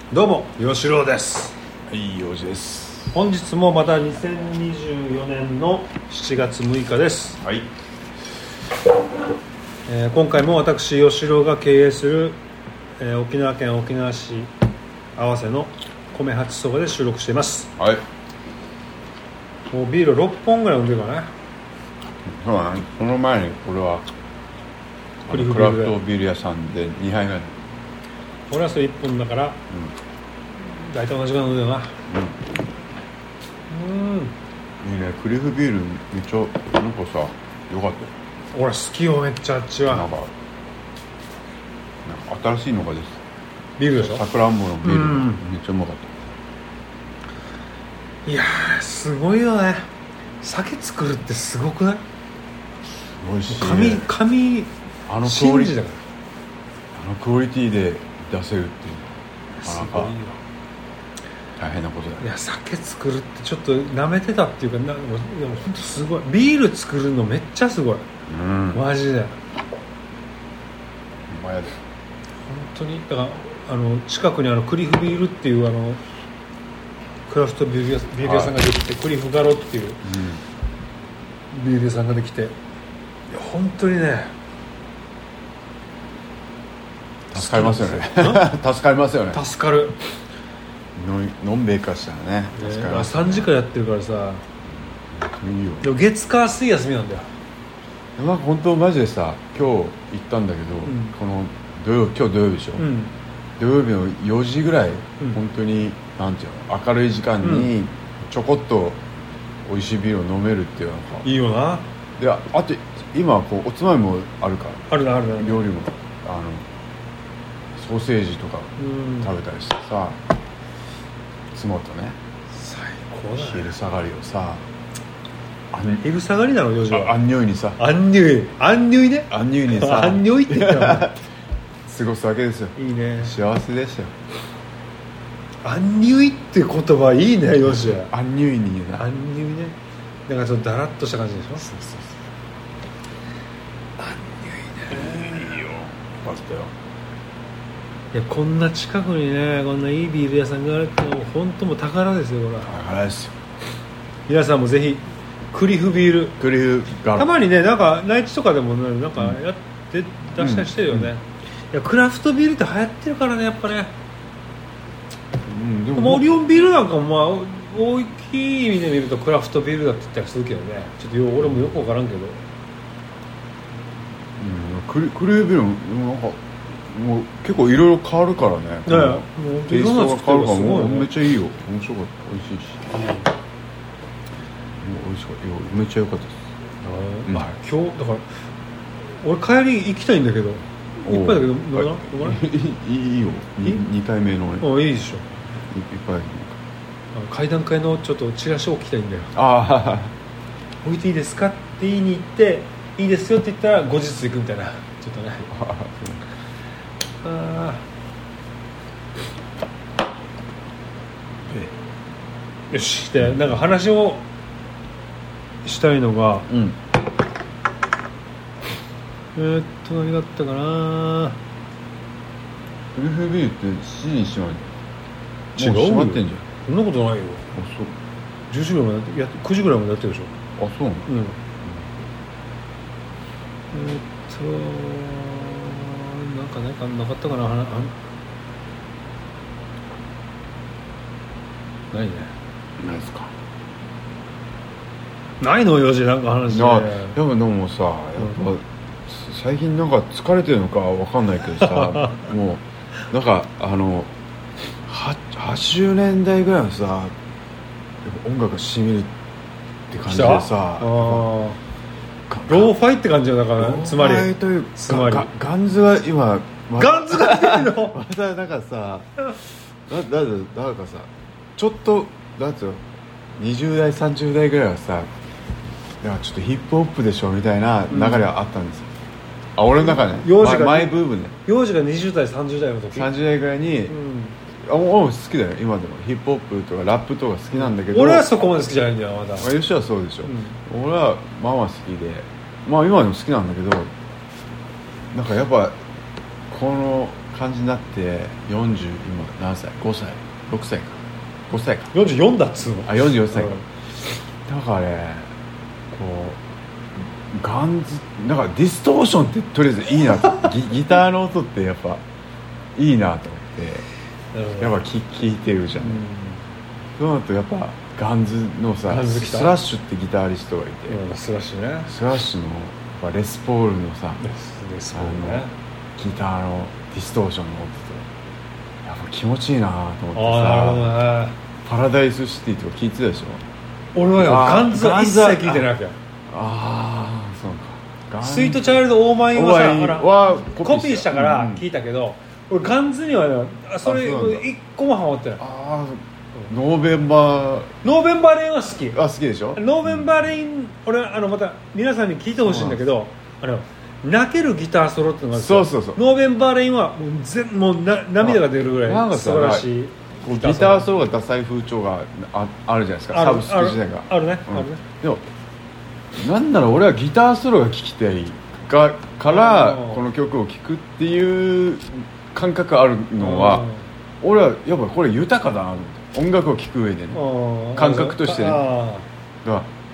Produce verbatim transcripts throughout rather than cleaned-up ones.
どうも吉郎です。 はい、ようじです。 本日もまたにせんにじゅうよねんのしちがつむいかです。 はい。 えー、今回も私吉郎が経営する、えー、沖縄県沖縄市合わせの米八そばで収録しています。 はい。 もうビールろっぽんぐらい飲んでるかな。 そうだね。その前にこれはクラフトビール屋さんでにはいぐらい。 俺はそれいっぽんだから、うん、大体同じぐらい飲んでるな。うん、うん、 いいね。クリフビールめっちゃなんかさ、よかったよ。 俺好きよ、めっちゃ。あっちはなんかなんか新しいのがです。 ビールでしょ。 さくらんぼのビールがめっちゃうまかった。 いやー、すごいよね。酒作るってすごくない？ すごいし、 神神あのクオリティだからあのクオリティで出せるっていうのはなかなか大変なことだよね。 いや、酒作るってちょっと舐めてたっていうか、なんかもう本当すごい。ビール作るのめっちゃすごい、うん、マジで。 お前やで本当に。だからあの近くにあのクリフビールっていうあのクラフトビール屋、ビール屋さんができて、はい、クリフガロっていう、うん、ビール屋さんができて、いや本当にね、 助かりますよね。助かりますよね。 助かる。 のんべいかしたらね。助かります、 ね、さんじからやってるからさ。 いいよ。 でも月火水休みなんだよ。 なんか本当マジでさ、今日行ったんだけど、うん、この土曜今日土曜日でしょ、うん、土曜日のよじぐらい、うん、本当になんていうの、明るい時間にちょこっと美味しいビールを飲めるっていうのがいいよな。 で、あと今こうおつまみもあるから、 あるなあるな。 料理もあのソーセージとか食べたりしてさ、妻とね、 最高だね。 昼下がりをさ、 昼下がりなのよじは。 アンニュイにさ、 アンニュイアンニュイね。 アンニュイにさ、 アンニュイって言ったら過ごすわけですよ。 いいね。 幸せでしたよ。 アンニュイって言葉いいね、よし。 アンニュイにな。アンニュイね。だからちょっとダラッとした感じでしょ。そうそうそう。アンニュイね。 いいよ。よかったよ。 いや、こんな近くにね、こんないいビール屋さんがあるってのは本当もう宝ですよ。これ宝ですよ。 皆さんもぜひクリフビール、 クリフガロ、たまにね、なんか内地とかでもね、なんかやって、うん、出したりしてるよね、うんうん、いやクラフトビールって流行ってるからね、やっぱね、うん、でもオリオンビールなんかも、まあ、大きい意味で見るとクラフトビールだって言ったりするけどね、ちょっと俺もよく分からんけど、 うん、クリ、クリフビールなんかもう結構いろいろ変わるからね。 いやいや、もうテイストが変わるから、もうめっちゃいいよ。面白かった。美味しいし、うん、もう美味しかったよ。めっちゃ良かったです。 あ、まあ、今日だから俺帰り行きたいんだけど、いっぱいだけど飲まない？ いいよ。にかいめのね。 あ、いいでしょ。 いっぱい。 階段階のちょっとチラシを置きたいんだよ。 ああ。 置いていいですかって言いに行って、いいですよって言ったら後日行くみたいな、ちょっとね。あーよし。で、なんか話をしたいのが、うん、えー、っと何があったかな。 クリフビールってしちじにしまう。 違うよ、 もう閉まってんじゃん。 そんなことないよ。 あ、そう。 じゅうじぐらいまでやって、くじぐらいまでやってるでしょ。 あ、そうなの。うん、うん、えー、っとなんかなんかなかったかな。あないね。 ないですか。 ないのよじ、なんか話で。 いや、でもでもさ、やっぱ、うん、最近なんか疲れてるのかわかんないけどさもうなんかあのははちじゅうねんだいぐらいのさ、音楽がしみるって感じでさ、 ローファイって感じよ。だからつまりローファイというつまりガンズは今、 ま、ガンズが出るのまたなんかさだだだかさ、ちょっとなんつうのにじゅうだいさんじゅうだいぐらいはさ、いやちょっとヒップホップでしょみたいな流れはあったんですよ、うん、あ、俺の中ね、 幼児がマイブームね、 幼児がにじゅうだいさんじゅうだいの時、 さんじゅうだいぐらいに、うん、あ、俺好きだよ今でも。ヒップホップとかラップとか好きなんだけど、 俺はそこまで好きじゃないんだよまだ。 吉はそうでしょ、うん、俺はまあまあ好きで、まあ今でも好きなんだけど、なんかやっぱこの感じになってよんじゅう今何歳ごさいろくさいかごさいかよんじゅうよんだっつうのあよんじゅうよんさいか、うん、だからねこうガンズなんかディストーションってとりあえずいいなとギ, ギターの音ってやっぱいいなと思ってやっぱ聴いてるじゃん、うん、そうなるとやっぱガンズのさスラッシュってギタリストがいて、 うん、スラッシュねスラッシュのレスポールのさレスポールねギターのディストーションの音とやっぱ気持ちいいなと思ってさ、ね、パラダイスシティとか聞いてたでしょ。 俺はよガンズは一切聞いてないわけよ。 ああそうか。 スイートチャイルドオーマインはさはコピーしたから聞いたけど、うん、俺ガンズには、ね、それ一個もハマってない。あノーベンバーノーベンバーレインは好き。 あ好きでしょ。 ノーベンバーレイン、うん、俺あのまた皆さんに聞いてほしいんだけど、あの泣けるギターソロってのがあるんですよ。 そうそうそう。 ノーベンバーレインはもう全もうな涙が出るぐらい素晴らしいギターソロ。ギターソロがダサい風潮が あ, あるじゃないですか。サブスク時代があるね、うん、あるね。 でもなんだろう俺はギターソロが聴きたいかからこの曲を聴くっていう感覚あるのは俺はやっぱこれ豊かだなと思って。音楽を聴く上でね感覚としてね。だから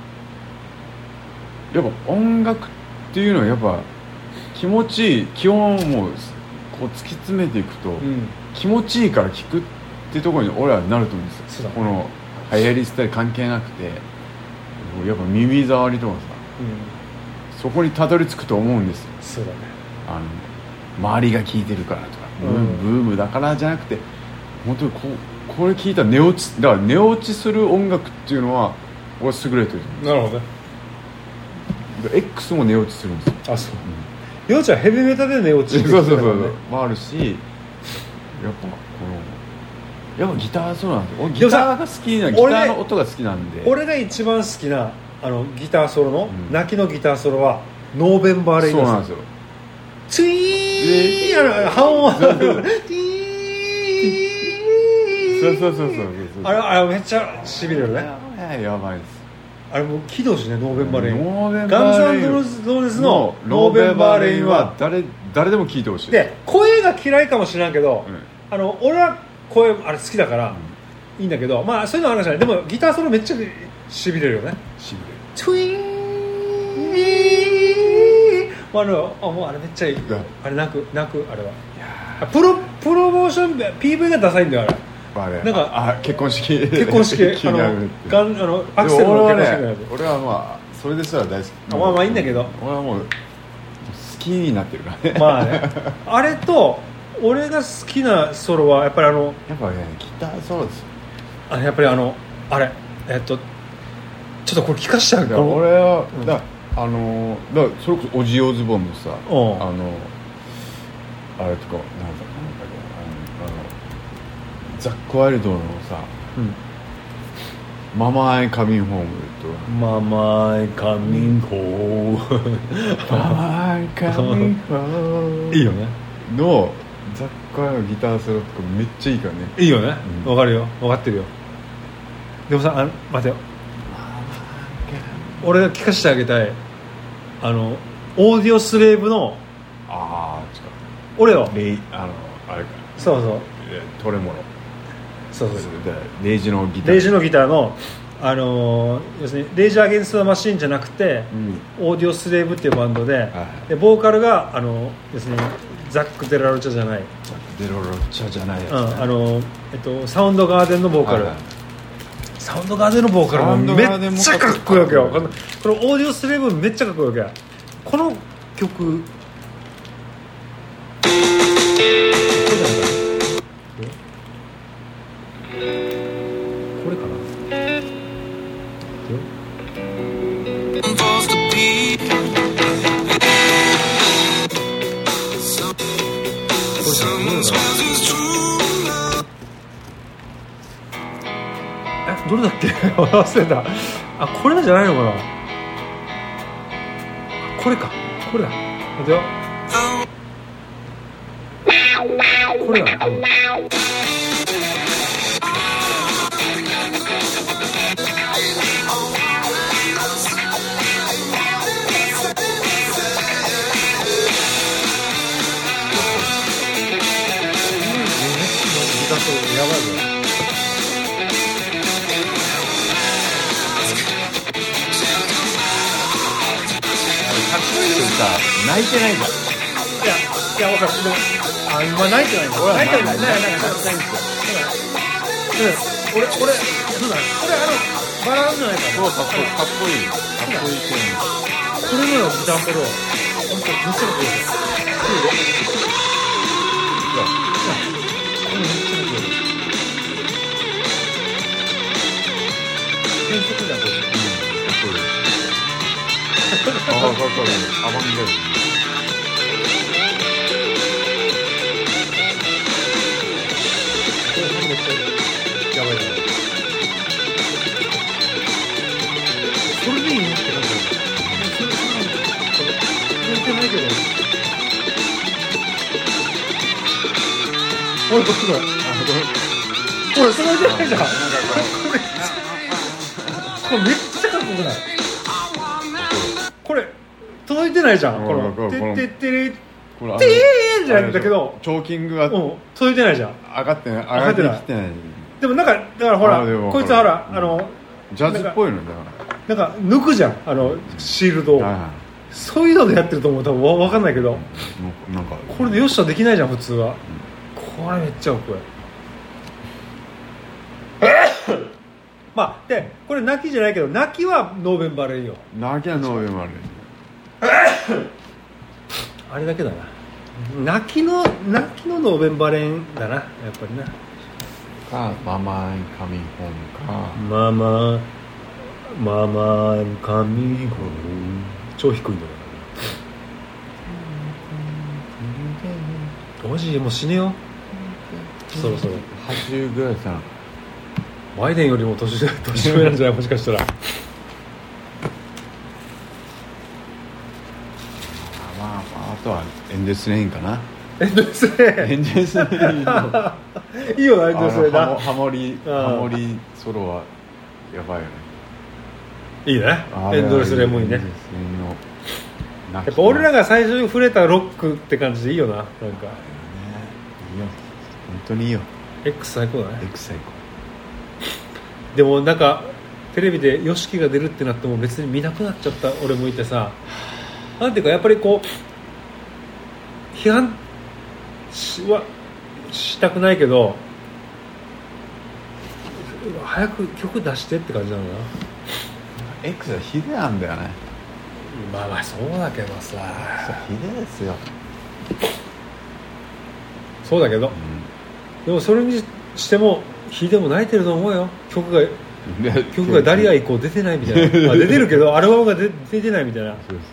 やっぱ音楽っていうのはやっぱ気持ちいい基本もうこう突き詰めていくと、うん、気持ちいいから聴くっていうところに俺はなると思うんですよ。この流行りスタイル関係なくてやっぱ耳障りとかさ、うん、そこにたどり着くと思うんですよ。 そうだね。 あの周りが聴いてるからとか、うん、ブームだからじゃなくて本当にこうこれ聞いたら寝落ちだから寝落ちする音楽っていうのは俺は優れてると思うんですよ。 なるほどね。 X も寝落ちするんですよ。 あそう。ようちゃんヘビメタで寝落ちする、 ね、そうそうそうもあるしやっぱこのやっぱギターそうなんですよ。ギターが好きなギターの音が好きなんで俺が一番好きなあのギターソロの、うん、泣きのギターソロはノーベンバーレインそうなんですよ。 ツイーンあの半音ツイーンそうそうそうそうあれあれめっちゃしびれるね。 やばいです。 あれもう起動しねノーベンバーレイン。 ノーベンガンズバーレイン &ローゼズのノーベンバーレインは誰誰でも聴いてほしい。 で声が嫌いかもしれんけど、うん、あの俺は声あれ好きだから、うん、いいんだけどまあそういうのはあるじゃない。でもギターソロめっちゃしびれるよね。 しびれる。 トゥイーンあのあもうあれめっちゃいい。あれ泣く泣くあれは。いやプロプロモーション ピーブイ がダサいんだよあれ。 あれなんかあ結婚式結婚式あのガンあのアクセルの結婚式のやつ。 俺はまあそれですら大好き。 まあまあいいんだけど俺はもう好きになってるからね。 まあねあれと俺が好きなソロはやっぱりあのやっぱねギターソロですよ。 あれやっぱりあのあれえっとちょっとこれ聞かしちゃうから俺はだあのだそれこそオジーオズボーンのさあのあれとかなんだザック・ワイルドのさ、うん、ママアイカミンホームとママアイカミンホームママアイカミンホームいいよねのザック・ワイルドのギターソロとかめっちゃいいからね。 いいよねわ、うん、かるよ分かってるよ。でもさあ待てよ俺が聞かせてあげたいあのオーディオスレーブのああ違う俺よレイあのあれかそうそうトレモロそうそうそうレイジのギターレイジのギターの、あのー、要するにレイジアゲンストマシンじゃなくて、うん、オーディオスレーブっていうバンド で,、はい、でボーカルが、あの要するにザック・デラロチャじゃないザック・デラロチャじゃないやつ、ねうんあのえっと、サウンドガーデンのボーカル、はいはい、サウンドガーデンのボーカルもめっちゃかっこいいわけよ。このオーディオスレーブめっちゃかっこいいわけ。この曲これかな。え、どれだっけ忘れた。あ、これなんじゃないのかな。これか、これだ。待てよ。これだ。多分やばいぞ。 かっこいいけどさ、泣いてないじゃん。 いや、いや、わかる。でも、あ、今泣いてないんだ。 俺は泣いてない。 泣いてないんですよ。 うん、俺、俺、そうだ。俺、あの、バラードじゃないから。 そう、かっこいい、かっこいい。かっこいい系それのギターソロ、本当めっちゃかっこいいですよ。そうで。いや、いや、めっちゃかっこいい。原曲じゃん、これ。 うん、かっこいい。ああ、かっこいい。アバンギャルド。 やばいやばい。それでいいのって感じだよ。それ、それなんか、全然ないけど。ほら、ほら。ほら、それじゃないじゃん。これ、これめっちゃかっこよくない？これ、届いてないじゃん。この、てってってれ、てーじゃないんだけど、 チョーキングがうん、届いてないじゃん。 上がってない、上がってきてない。 でもなんか、だからほら、こいつはほら、 うん、 あの、 ジャズっぽいのだから。 なんか抜くじゃん、あのシールドを、はいはい、そういうのでやってると思う。多分わかんないけど、 なんかこれでよっしゃできないじゃん普通は、うん、これめっちゃかっこいいまあでこれ泣きじゃないけど、泣きはノーベンバレンよ。 泣きはノーベンバレンあれだけだな、泣きの泣きのノーベンバレンだな、やっぱりな。 かママンカミホンかママママンカミホン、超低いんだから。マジもう死ねよ、そろそろはちじゅうぐらいさ。 バイデンよりも年年上なんじゃないもしかしたら。 まあ、あとはエンデスレインかな。 エンデスレインエンデスレインのいいよな、エンデスレインな。 ハモリハモリソロはやばいよね。いいね、エンドレスレインもいいね。 やっぱ俺らが最初に触れたロックって感じでいいよな、なんかいいよ、 本当にいいよ。 X 最高だね。 X 最高。 でもなんかテレビで ヨシキ が出るってなっても別に見なくなっちゃった俺もいてさ、なんていうかやっぱりこう批判しはしたくないけど、早く曲出してって感じなのな。 X はヒデなんだよね。 まあまあそうだけどさ、 ヒデですよ。 そうだけど、うん、でもそれにしてもヒデも泣いてると思うよ。曲が曲がダリア以降出てないみたいな、まあ、出てるけどアルバムが出てないみたいな。そうそう、ね、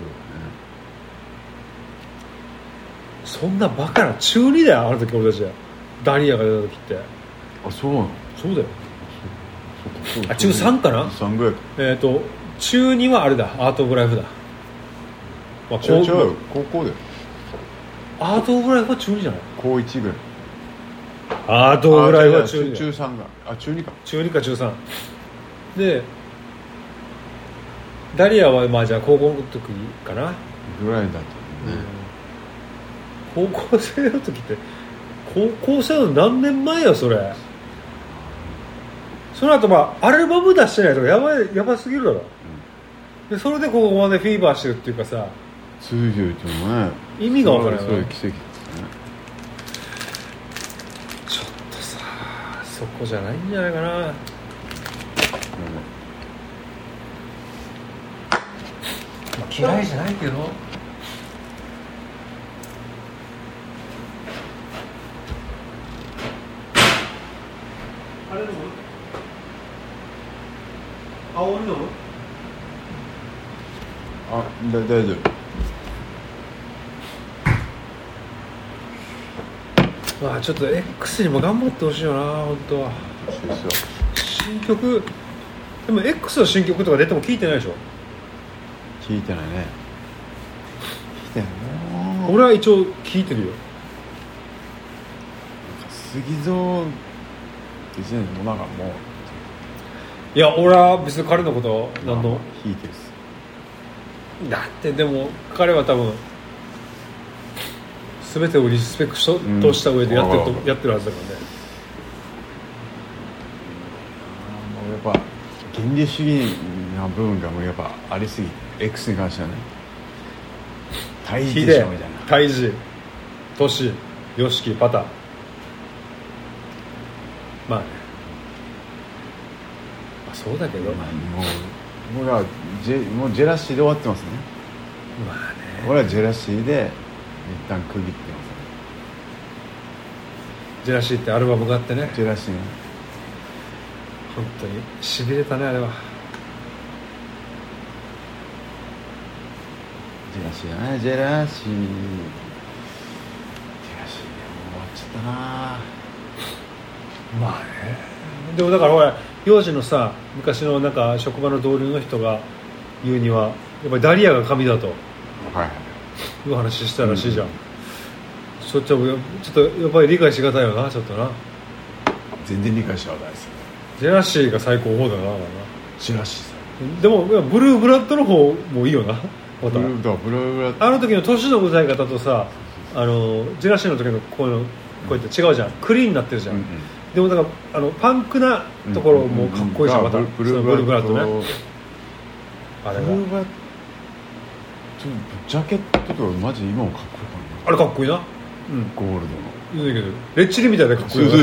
そんなバカなちゅうにだよあの時俺たちダリアが出た時って。 あ、そうなの。そうだよ。 そうそうあ、ちゅうさんかな。 さんぐらい。 えっ、ー、とちゅうにはあれだ、アートオブライフだ。 まあ、違う違う、高校だよ。 アートオブライフはちゅうにじゃない。 高いちぐらい。 アートオブライフは中に。 中さんが、あ、中にか。 中にか中さんで、ダリアはまあじゃあ高校の時かなぐらいだったね、 うん、高校生の時って高校生の何年前よそれ。その後まあアルバム出してないとかやばい、やばすぎるだろ、うん、でそれでここまでフィーバーしてるっていうかさ、 通常っていうのね、 意味が分からない。 そういう奇跡ですね。 ちょっとさそこじゃないんじゃないかな、うん、まあ、嫌いじゃないけど、あれでも青いのあ、だ大丈夫。 まあちょっと X にも頑張ってほしいよな本当は。新曲でも X の新曲とか出ても聞いてないでしょ。 聞いてないね。聞いてないな。 俺は一応聞いてるよ。 杉蔵って時点でもなんかもう、 いや俺は別に彼のこと何の弾いてるっす。 だってでも彼は多分全てをリスペクトした上でやってると、うん、やってるはずだからね。 ぱ原理主義な部分がもうやっぱありすぎて X に関してはね大事でしょみたいな大事トシヨシキパタまあねまあそうだけど、まあ、 もう俺はジ ェ, もうジェラシーで終わってますねまあね俺はジェラシーで一旦区切ってますねジェラシーってアルバムがあってねジェラシーね本当にしびれたねあれはジェラシーだねジェラシージェラシーでもう終わっちゃったなまあねでもだからほら幼児のさ昔のなんか職場の同僚の人が言うにはやっぱりダリアが神だという話したらしいじゃん、うん、そっちはちょっとやっぱり理解しがたいよなちょっとな全然理解しがたいですジェラシーが最高峰だなジェラシーさでもブルーブラッドの方もいいよなブルーだブルーブラッドあの時の年の歌い方とさあのジェラシーの時のこういうのこうやって違うじゃんクリーンになってるじゃん、うんうん、でもだからあのパンクなところもかっこいいじゃん、うんうんうん、またブルーブラッドねあれがブルーブラッドジャケットとかマジ今もかっこいいかなあれかっこいいな、 うん、ゴールドのいいけどレッチリみたいでかっこいい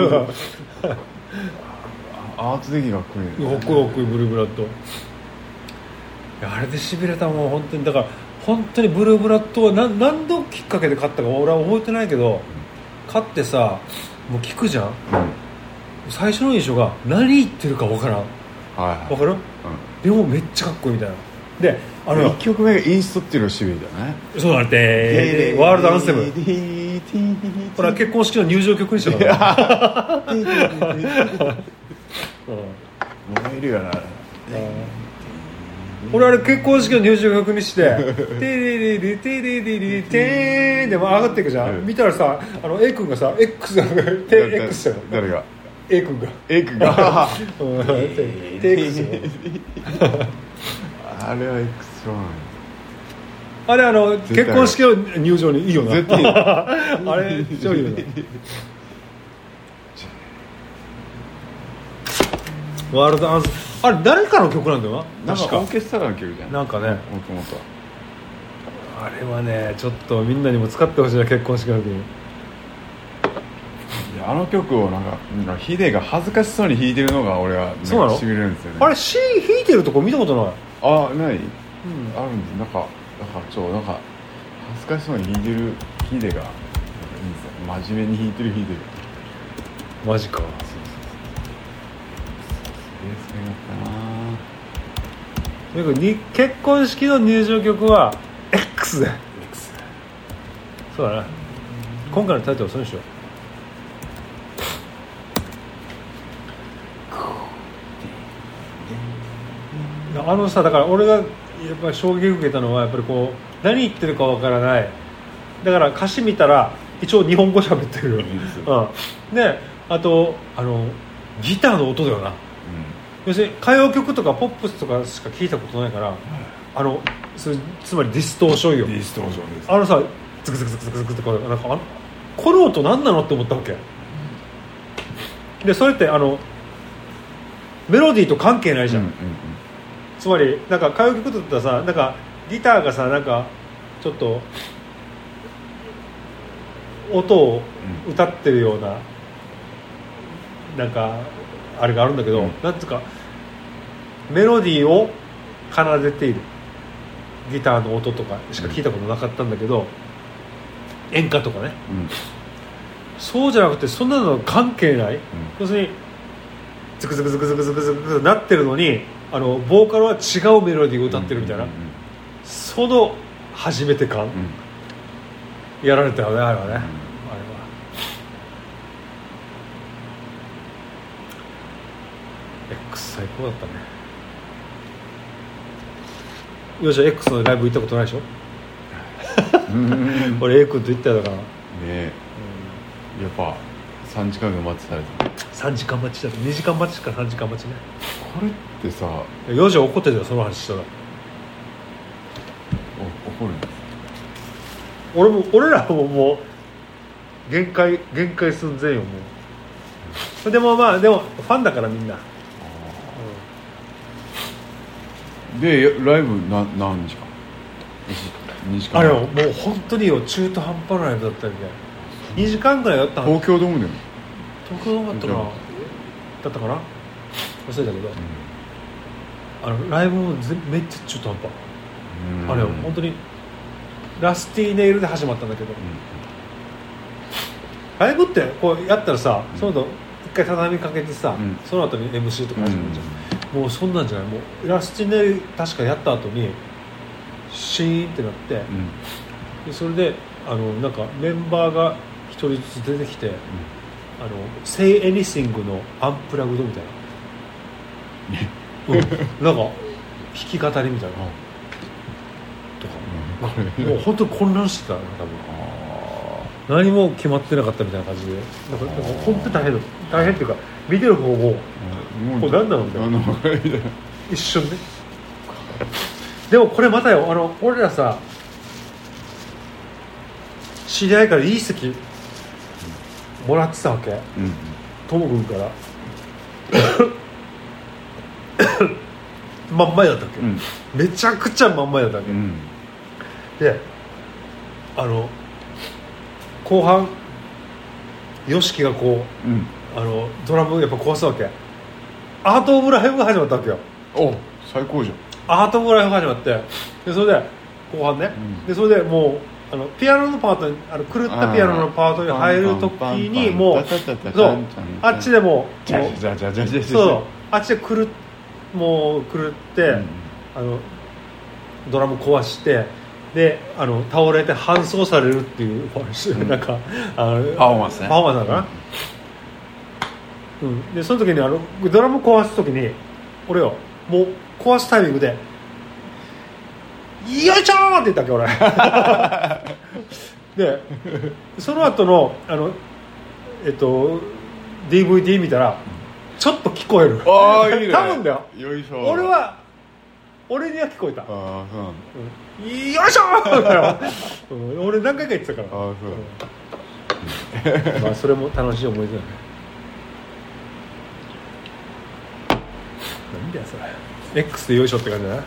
アート的にかっこいい、 ね、かっこいいかっこいいブルーブラッドいやあれでしびれたもん本当にだから本当にブルーブラッドは 何, 何度きっかけで買ったか俺は覚えてないけど、うん、買ってさもう聞くじゃん、うん、最初の印象が何言ってるか分からん、はいはい、分かる、うん、でもめっちゃかっこいいみたいなであのいっきょくめがインストっていうのがしびれだよねそうだねワールドアンセムこれは結婚式の入場曲にしたから燃えるよな俺あれ結婚式の入場曲にしてテレレレテレレレテーンでも上がっていくじゃん、うん、見たらさあの A 君がさ X が X や誰が A 君が A 君がテ X あれは X そうなんあれあの結婚式の入場にいいよな絶対あれ超いいよなワールドアンスあれ誰かの曲なんだよななんかオーケストラの曲じゃんなんかねもともとあれはねちょっとみんなにも使ってほしいな結婚式の時にいやあの曲をなんかなんかヒデが恥ずかしそうに弾いてるのが俺はしびれるんですよねあれ C 弾いてるとこ見たことないあない、うん、あるんですなんかなんかちょなんか恥ずかしそうに弾いてるヒデがいいんですよ真面目に弾いてるヒデマジかそうそうそうに結婚式の入場曲は X だよ X そうだな今回のタイトルはそうにしようあのさだから俺がやっぱり衝撃受けたのはやっぱりこう何言ってるかわからないだから歌詞見たら一応日本語喋ってる、うん、であとあのギターの音だよな、うん、要するに歌謡曲とかポップスとかしか聞いたことないから、うん、あの つ, つまりディストーションよディストーションですあのさズクズクズクズクズクってこうなんかあのこの音何なのって思ったわけ、うん、でそれってあのメロディーと関係ないじゃん、うんうんうん、つまりなんか歌謡曲だったらさなんかギターがさなんかちょっと音を歌ってるような、うん、なんかあれがあるんだけど、うん、なんつうかメロディーを奏でているギターの音とかしか聞いたことなかったんだけど、うん、演歌とかね、うん、そうじゃなくてそんなの関係ない、うん、要するにズクズクズクズクズクズクズクなってるのにあのボーカルは違うメロディーを歌ってるみたいな、うんうんうんうん、その初めて感、うん、やられたよねあれはね、うん、あれはX 最高だったね。よしゃ X のライブ行ったことないでしょ俺 A 君と行ったよだからねえ、うん、やっぱさんじかんが待ちされたさんじかん待ちだったにじかん待ちかさんじかん待ちねこれってさよしゃ怒ってたよその話したらお怒るんです俺も俺らももう限界限界寸前よもうでもまあでもファンだからみんなでライブな何時間にじかんあれもう本当によ中途半端なライブだったんでにじかんぐらいやった東京ドームでも東京ドームだったかなだったかな忘れたけど、うん、あのライブもめっちゃ中途半端、うん、あれよ本当にラスティネイルで始まったんだけど、うん、ライブってこうやったらさ、うん、その後一回畳みかけてさ、うん、その後に エムシー とか始まるじゃん、うん、もうそんなんじゃないもうラスティネイル確かやった後にシーンってなって、うん、でそれであのなんかメンバーが一人ずつ出てきて、うん、あの Say Anything のアンプラグドみたいな、うん、なんか弾き語りみたいな、うん、とか、うん、もう本当に混乱してたね多分何も決まってなかったみたいな感じでなんかなんか本当に大変だ大変っていうか見てる方も、うん、もう何なのみたいな一瞬ねでもこれまたよあの俺らさ知り合いからいい席もらってたわけ、うん、トモ君から真ん前だったっけ、うん、めちゃくちゃ真ん前だったわけ、うん、であの後半 ヨシキ がこう、うん、あのドラムやっぱ壊すわけアートオブライブが始まったわけよお最高じゃんアートオブライブが始まってでそれで後半ね、うん、でそれでもうあのピアノのパートにあの狂ったピアノのパートに入るときにもうそうあっちでもそうあっちで狂もう狂って、うん、あのドラム壊してであの倒れて搬送されるっていう、うん、なんかあのパフォーマンスねパフォーマンスだから、うん、でその時にあのドラム壊す時に俺よもう壊すタイミングでよいしょーって言ったっけ俺でその後のあのえっと ディーブイディー 見たらちょっと聞こえるあいいね多分だよよいしょ俺は俺には聞こえたあ、 うん、よいしょー、うん、俺何回か言ってたからあ、そう、うん、まあそれも楽しい思い出だねなんだよそれ X でよいしょって感じだな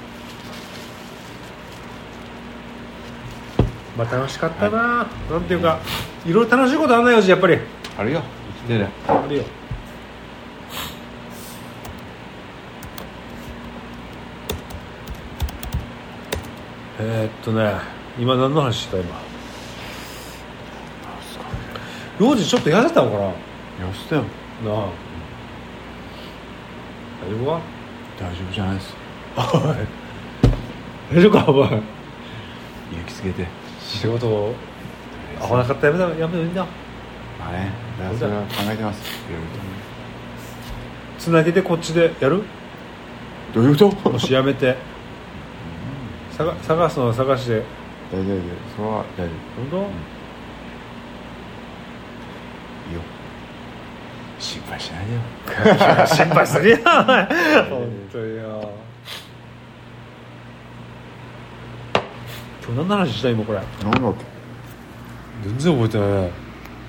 まあ楽しかったな、はい、なんていうかいろいろ楽しいことあんないよしやっぱりあるよ生きてるあるよえー、っとね今何の話した今幼児ちょっと痩せたのかな痩せたよなあ、うん、大丈夫か大丈夫じゃないです大丈夫かお前勇気つけて仕事を合わなかったらやめたやめたらいいんだまあねだからそれは考えてますいろいろとつなげてこっちでやるどういうこともしやめて探, 探すのは探して大丈夫それは大丈夫本当、うん、いいよ心配しないでよ心配するよ本当によ今日何の話した今これ何だっけ全然覚えてないね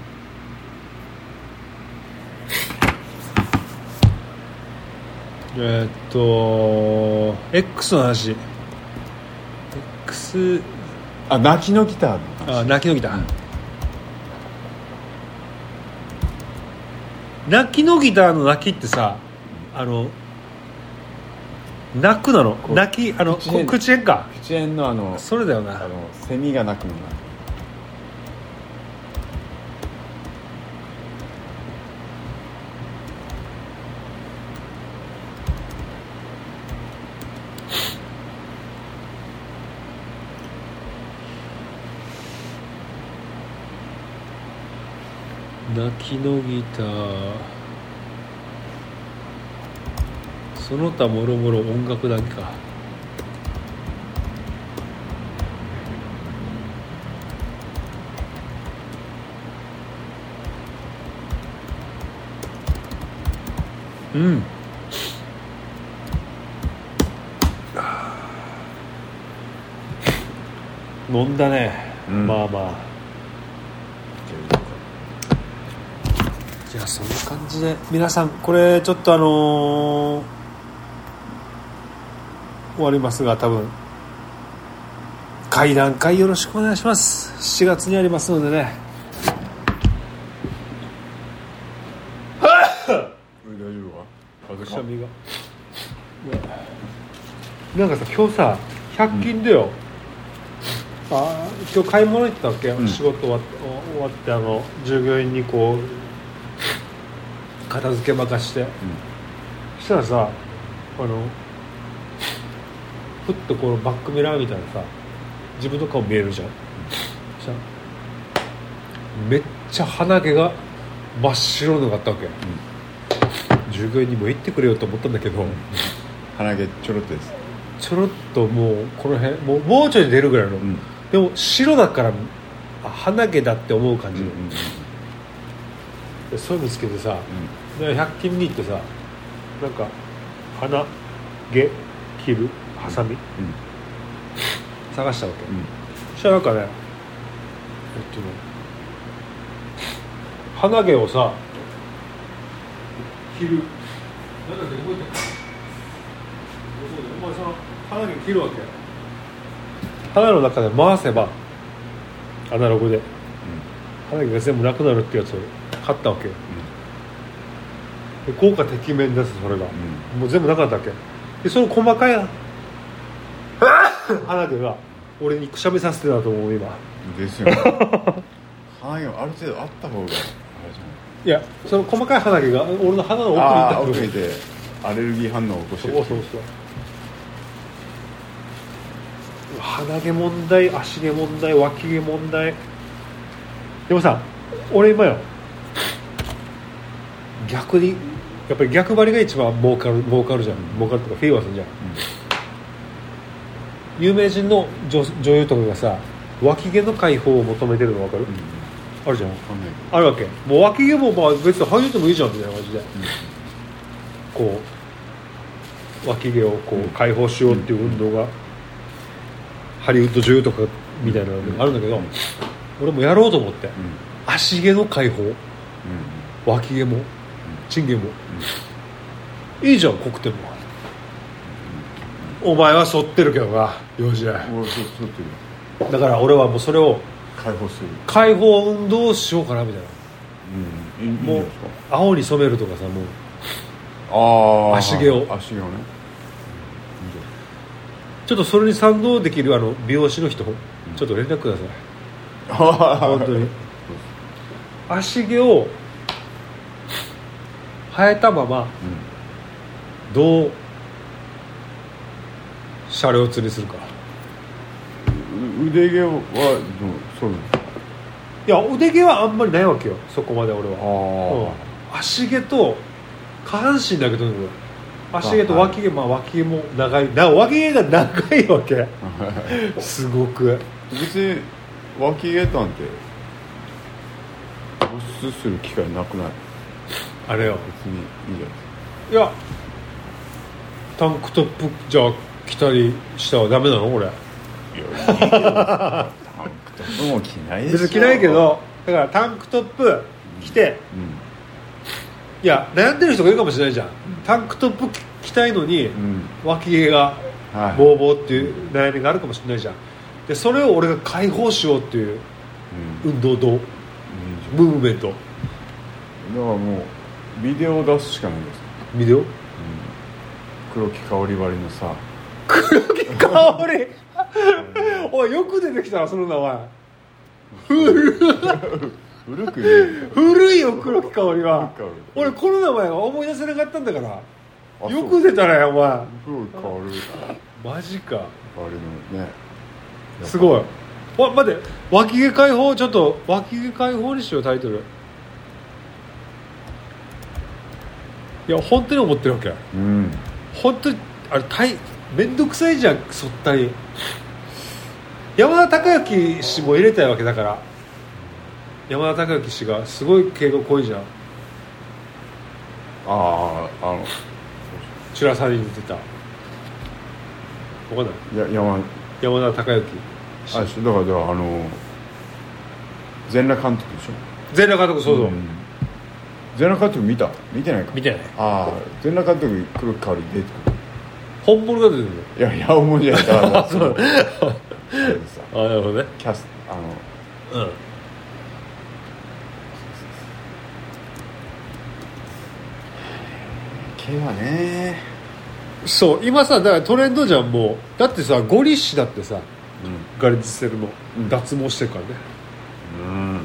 えー、っと X の話 X あ泣きのギターの話あ泣きのギター、うん、泣きのギターの泣きってさあの泣くなの泣きあの口炎口炎か口炎のあのそれだよなあのセミが鳴くのな泣きのギターその他もろもろ音楽だけかうん飲んだね、うん、まあまあじゃあそんな感じで皆さんこれちょっとあのー、 終わりますが、多分会談会よろしくお願いします。しちがつにありますのでね。 大丈夫か？風くしゃみがなんかさ、今日さひゃく均だよ、うん、あ今日買い物行ったわけ、うん、仕事終わって、終わってあの従業員にこう片付け任して、うん、そしたらさ、あのふっとこのバックミラーみたいなさ、自分の顔見えるじゃん、うん、そしたらめっちゃ鼻毛が真っ白のがあったわけ、うん、従業員にも言ってくれよと思ったんだけど、うん、 鼻毛ちょろっとです、 ちょろっともうこの辺もう、もうちょい出るぐらいの、うん、でも白だから鼻毛だって思う感じの、うんうんうん、でそういうのつけてさ、うん、でひゃく均に行ってさ、なんか鼻毛切るハサミ、うんうん、探したわけ、うん、そしたらなんかね、えっとね鼻毛をさ切る、なんだっけ、覚えてる？お前その鼻毛切るわけ。鼻の中で回せばアナログで、うん、鼻毛が全部なくなるってやつを買ったわけよ、うん、で効果てきめんです、それが、うん、もう全部なかったわけで、その細かい鼻毛が俺にくしゃみさせてたと思う今ですよね鼻毛ある程度あった方がいや、その細かい鼻毛が俺の鼻の奥にいった奥にいてアレルギー反応を起こしてる。そうそうそう、 鼻毛問題、足毛問題、脇毛問題。でもさ、俺今よ逆にやっぱり逆張りが一番儲かる、儲かるじゃん、儲かるとかフィーバーするじゃん、うん、有名人の 女, 女優とかがさ脇毛の解放を求めてるの分かる、うん、あるじゃん、あるわけ。もう脇毛もまあ別に生えてもいいじゃんみたいな感じで、うん、こう脇毛をこう解放しようっていう運動が、うん、ハリウッド女優とかみたいなのがあるんだけど、うん、俺もやろうと思って、うん、足毛の解放、うん、脇毛もチン毛も、うん、いいじゃん濃くても、うん、お前は剃ってるけどなよしだだから俺はもうそれを解放する、 解放運動をしようかなみたいな、 うん、いいもう青に染めるとかさ、もうあ足毛を足毛をね、 ちょっとそれに賛同できるあの美容師の人、うん、ちょっと連絡ください本当に足毛を生えたまま、うん、どう車両釣りするか。 腕毛はどうそういや、腕毛はあんまりないわけよ、そこまで俺は。 あ、 うん、足毛と下半身だけど足毛と脇毛、まあ脇毛も長い、な脇毛が長いわけすごく。 別に脇毛なんて露出する機会なくない？ あれよ、 別にいいじゃない。 いや、タンクトップじゃあ着たりしたらダメなの？俺いや、 いいけどタンクトップも着ないでしょ。 別に着ないけど、だからタンクトップ着て、うんうん、いや悩んでる人がいるかもしれないじゃん、うん、タンクトップ着たいのに、うん、脇毛がボーボーっていう悩みがあるかもしれないじゃん。でそれを俺が解放しようっていう運動と、うん、ムーブメントだからもうビデオを出すしかないです。 ビデオ、うん、 黒木香織割りのさ、 黒木香織おいよく出てきたなその名前古く言う古いよ黒木香織は。俺この名前が思い出せなかったんだから。よく出たねお前。 黒木香織マジか。 あれのね、 すごい。わ待って、脇毛解放、ちょっと脇毛解放にしようタイトル。いや本当に思ってるわけ、うん、本当にあれ大めんどくさいじゃん、そったり。山田孝之氏も入れたいわけだから。山田孝之氏がすごい毛が濃いじゃん。 ああ、あのチュラさんに出てた、分かんない。 や 山, 山田孝之氏、 あだからではあの全裸監督でしょ。 全裸監督、そうそう、うん、 全裸監督見た？見てないか。 見てない。 ああ、全裸監督黒木香織出てくる。 本物が出てるの。いや八百物じゃないだからそうあなるほどねキャスあのうん毛はねそう今さだからトレンドじゃんもうだってさゴリッシュだってさ、うん、ガレッジセルの、うん、脱毛してるからねうん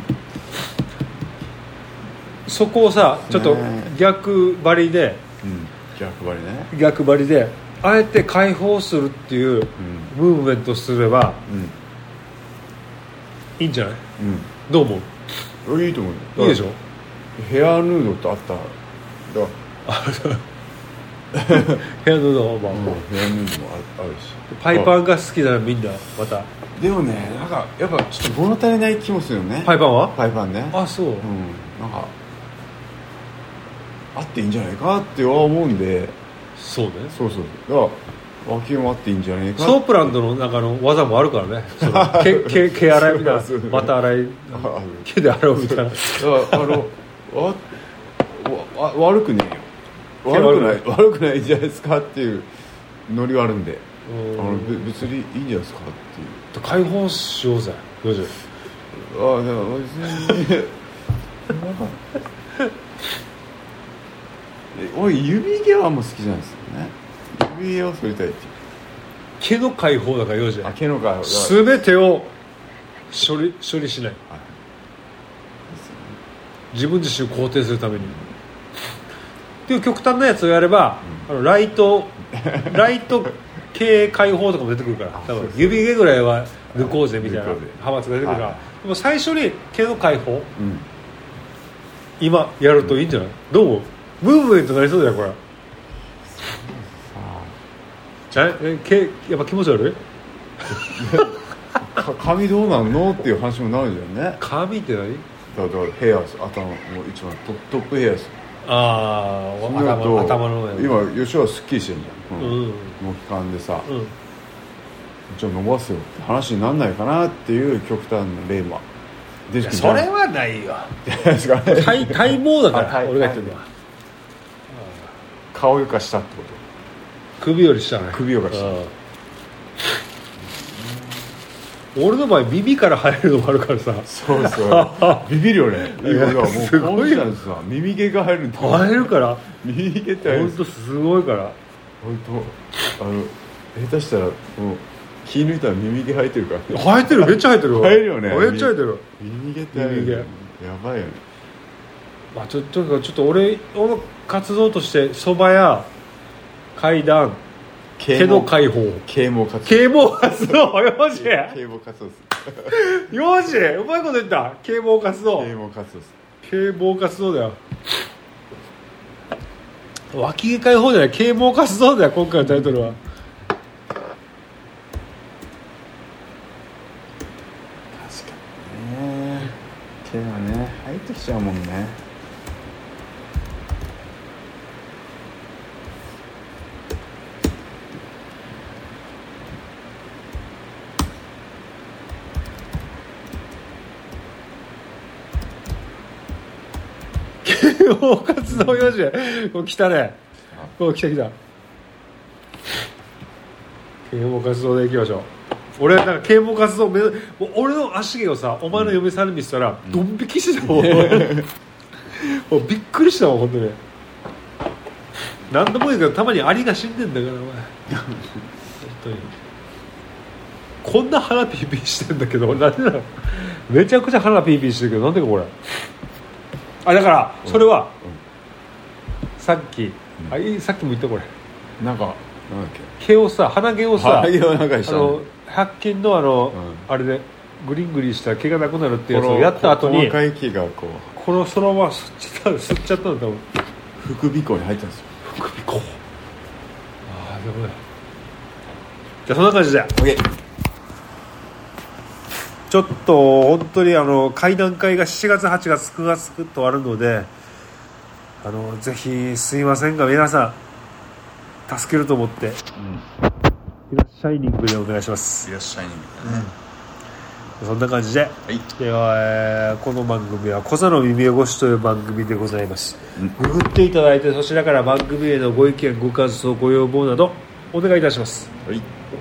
そこをさちょっと逆張りで、 うん、逆張りね逆張りであえて解放するっていうムーブメントすれば、うん、いいんじゃない、うん、どう思う？ いいと思う。 いいでしょ？ ヘアヌードってあっただヘアヌードは、まあうん、ヘアヌードもあるしパイパンが好きなみんなまたでもねなんかやっぱちょっと物足りない気もするよね。 パイパンは？ パイパンねあそう、うん、 なんかあっていいんじゃないかっては思うんでそうねそうそうだから脇もあっていいんじゃないかソープランドの中の技もあるからねその毛, 毛, 毛洗いみたいなまた洗い毛で洗うみたいなだからあのわわ悪くねえよ悪くない悪くないじゃないですかっていうノリはあるんであの別にいいんじゃないですかっていう解放しようぜどうしようああでも別に俺指毛はあんま好きじゃないですよね。指毛を剃りたいっていう毛の解放だからようじゃん。 毛の解放全てを処理処理しない、はい、自分自身を肯定するためにっていう極端なやつをやれば、うん、あのライトライト系解放とかも出てくるから多分指毛ぐらいは抜こうぜみたいな派閥が出てくるから、はい、でも最初に毛の解放、うん、今やるといいんじゃない、うん、どう思う？ムーブメントになりそうだよこれ。じゃえ毛やっぱ気持ち悪い髪どうなんのっていう話もなるじゃんね。 髪って何？ だからヘア頭も一番トップトップヘアです。 ああ頭, 頭の上今吉はすっきりしてるじゃん、うん、モヒカンでさ、うん、じゃあ伸ばすよって話にならないかなっていう極端な例も出てきてそれはないよ体, 体毛だから俺が言ってるのは顔よかしたってこと。 首より下ね。 首よかした。 俺の場合耳から生えるのもあるからさ。 そうそうビビるよね。今もうすごいなんですわ。耳毛が生えるんだ。 生えるから耳毛って本当すごいから本当あの下手したらもう気抜いたら耳毛生えてるから、ね、 生えてるめっちゃ生えてる生えるよね。 めっちゃ生えてる耳毛って生える。やばいよね。 まあ、ちょっとちょっと俺の活動として蕎麦屋階段毛の解放啓蒙活動啓蒙活動よし啓蒙活動ですよしうまいこと言った啓蒙活動啓蒙活動です啓蒙活動だよ脇毛解放じゃない啓蒙活動だよ今回のタイトルは。 確かにね毛はね入ってきちゃうもんね。 啓蒙活動よしこう来たねこう来た来た啓蒙活動でいきましょう。俺なんか啓蒙活動め俺の足毛をさお前の嫁さんに見せたら、うん、ドン引きしてたもん、うん、もうびっくりしたもん本当に。何でもいいけどたまにアリが死んでんだからお前本当にこんな鼻ピーピーしてんだけどなんでだろうめちゃくちゃ鼻ピーピーしてるけどなんでかこれあだからそれは、うん、さっき、うん、あさっきも言ったこれなんかなんだっけ毛をさ鼻毛をさ鼻毛をなんかした、ね、あのひゃく均のあの、うん、あれでグリングリした毛がなくなるっていうやつをやった後に細かい毛がこうこのそのまま吸っちゃった吸っちゃったんだ多分副鼻孔に入ったんですよ。 副鼻孔ああでもねじゃあそんな感じで OK ちょっと本当にあの会談会がしちがつはちがつくがつとあるのであのぜひすいませんが皆さん助けると思って、うん、いらっしゃいニングでお願いします。 いらっしゃいニングね、 うん、そんな感じで、はい、では、えー、この番組は小座の耳汚しという番組でございます、うん、ググっていただいてそちらから番組へのご意見ご感想ご要望などお願いいたします。 はい。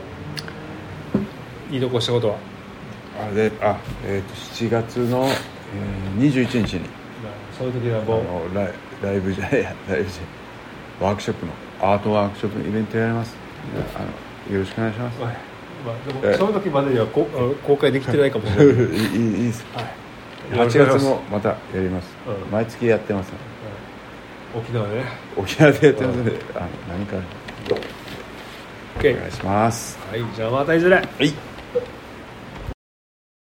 言い残したことは。 あれで、あ、えっ、ー、としちがつの、えー、にじゅういちにちにそういう時はもうあのライライブじゃないやライブじゃワークショップのアートワークショップのイベントやります。あのよろしくお願いします。 はい、まあ、でもその時までにはこ公開できてないかもしれない。いいいいです、はい、はちがつもまたやります、うん、毎月やってます、ね、 うん、沖縄でね沖縄でやってますので、うん、あの何か OK お願いします。 はい、じゃあまたいずれ。 はい。